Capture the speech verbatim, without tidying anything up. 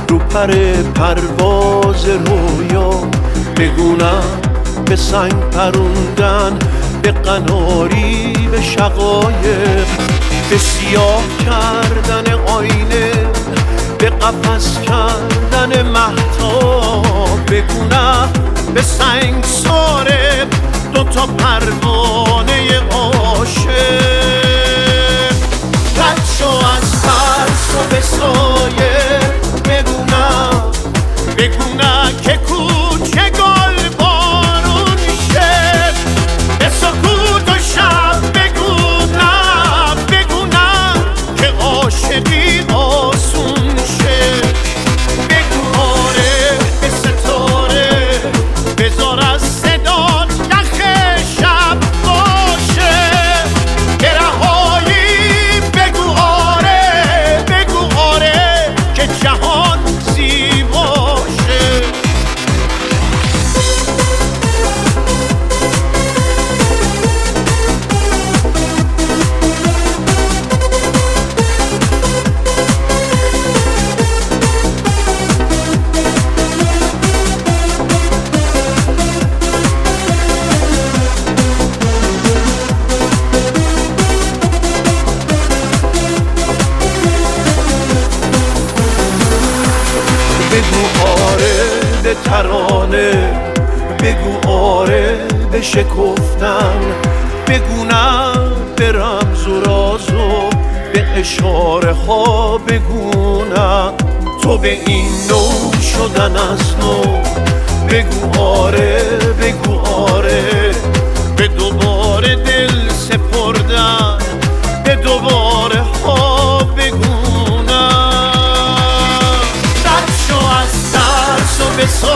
رو پر پرواز رویا، بگونم به سنگ پروندن، به قناری به شقایق، به سیاه کردن آینه، به قفس کردن مهتاب، بگونم به سنگ ساره دو تا پروانه عاشق. رد شو از ترس و به سایه، بگونم بگونم که کوچه گل بارون شه، به سکوت و شب بگونم بگونم که عاشقی آسون شه. بگو آره به ستاره، بذار از صدات یخ شب باشه، که رهایی بگو آره بگو آره که جهان زیباشه. بگو آره به ترانه، بگو آره به شکفتن، بگونم به رمز و راز و به اشاره ها، بگونم تو به این نوع شدن از نو. بگو آره بگو آره به دوباره دل سپردن، به دوباره ها بگونم. رد شو از ترس و به